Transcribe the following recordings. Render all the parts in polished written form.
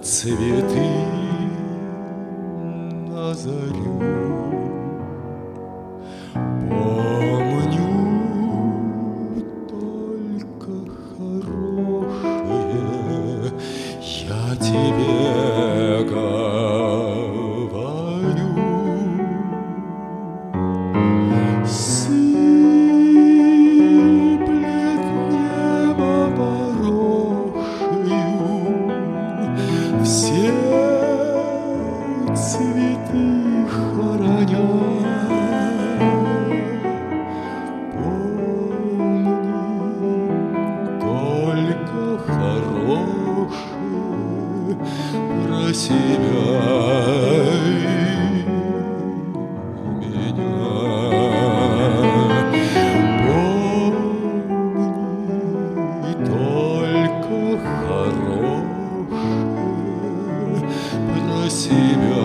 цветы на зарю. Помню только хорошее, я тебе говорю. Сыплет небо порошью, все цветы хороня. Помни только хорошее про себя и меня. Помни только хорошее про себя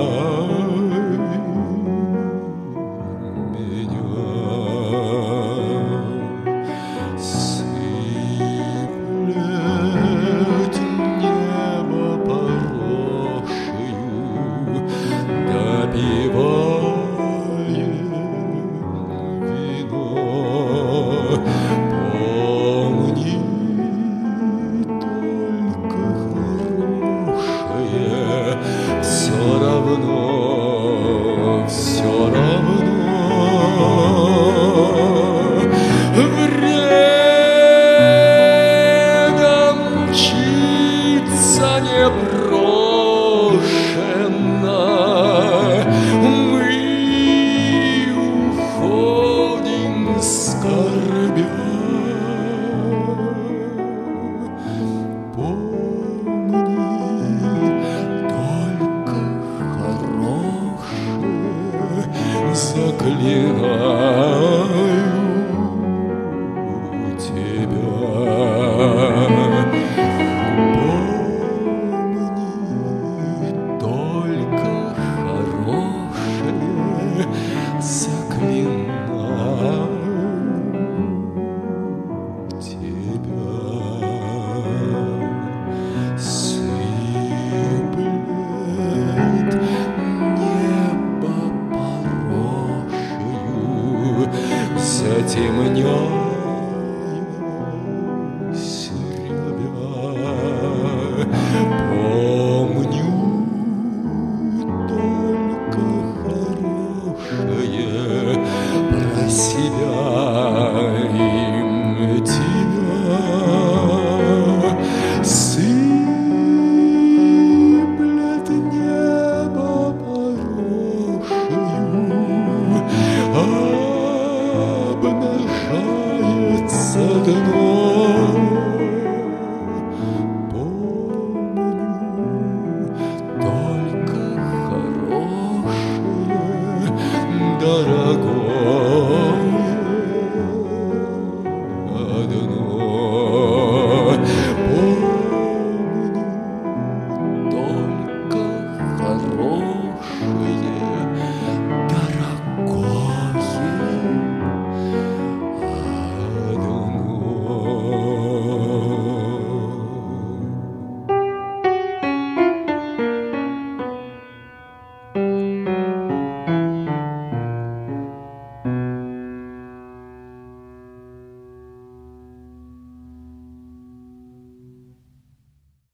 и меня. Сыплет небо порошью, допиваем вино. Помни только хорошее, все равно. Время мчится неброшенно, мы уходим скорбя. Помни только хорошее, заклинаю тебя. Помни только хорошее, заклинаю тебя. Сыплет небо порошью, затемняясь рябя. Помню только хорошее про себя и тебя. Сыплет небо порошью, обнажается дно.